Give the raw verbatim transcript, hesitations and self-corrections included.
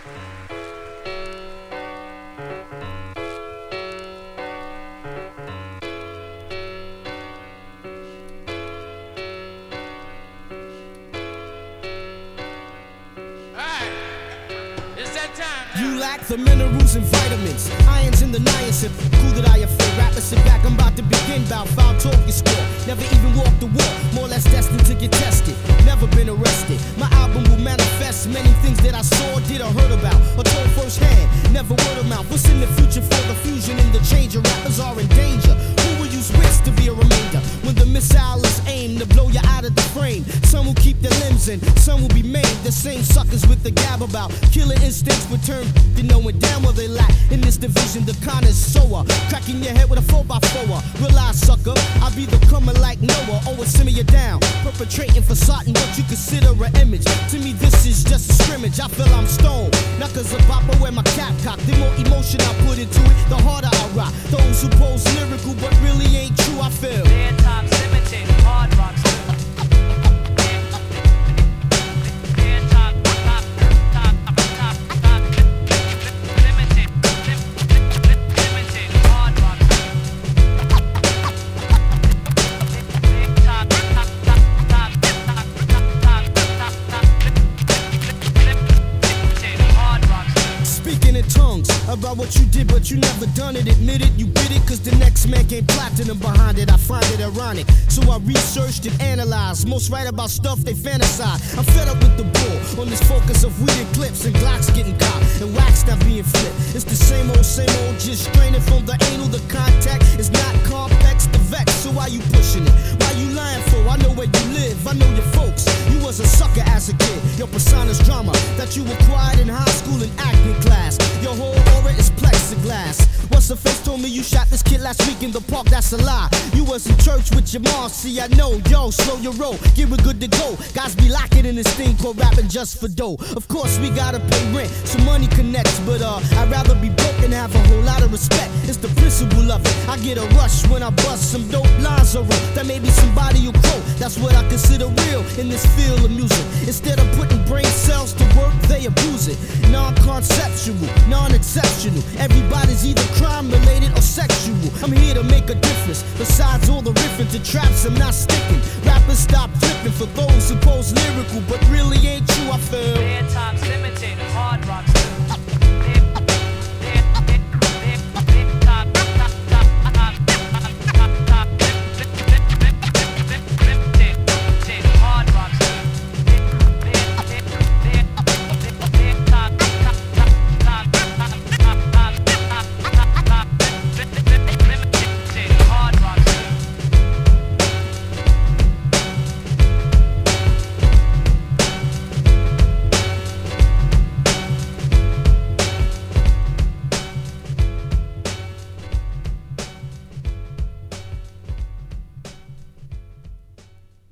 You lack the minerals and vitamins, irons in the niacin. Cool that I afraid. Rappers sit back, I'm about to begin. Bout foul talk you score. Never even walked the walk, more or less destined to get tested. Never been arrested. My album will manifest many things that I saw, did or heard about, or told firsthand. Never word of mouth. What's in the future for the fusion and the change? Of rappers are in danger. Who will use wits to be a remainder when the missile is aimed to blow you out of the frame? Some will keep their limbs in, some will be maimed. The same suckers with the gab about killer instincts return to knowing damn well they lack in this division. The connoisseur cracking your head with a four by four. Realize, sucker, I be the comer like Noah. Oh, it's simmer you down, perpetrating for certain what you consider an image. To me, this is just a scrimmage. I feel I'm stoned, not cause of pop, I wear my cap cock. The more emotion I put into it, the harder I rock. Those who pose lyrical but really ain't true, I feel. Their times limited, hard rock. About what you did, but you never done it. Admit it, you bit it, cause the next man came platinum behind it. I find it ironic, so I researched and analyzed. Most write about stuff they fantasize. I'm fed up with the bull on this focus of weird clips and Glocks getting caught and wax not being flipped. It's the same old, same old, just straining from the anal. The contact is not complex, the vex. So why you pushing it? Why you lying for? I know where you live, I know your folks. You was a sucker as a kid. Your persona's drama that you acquired in high school and acting class. Your whole aura is plexiglass. What's the face told me you shot this kid last week in the park? That's a lie. You was in church with your mom. See, I know. Yo, slow your roll, get it good to go. Guys be locking in this thing called rapping just for dough. Of course we gotta pay rent, so money connects. But uh, I'd rather be broke and have a whole lot of respect. It's the principle of it. I get a rush when I bust some dope lines or roll. That maybe somebody will quote. That's what I consider real in this field of music. Instead of putting brain cells to work, they abuse it. Non-conceptual, non-exceptional. Everybody's either crime related or sexual. I'm here to make a difference. Besides all the riffing to traps, I'm not sticking. Rappers stop flipping for those who pose lyrical but really ain't true, I feel. Their times limited.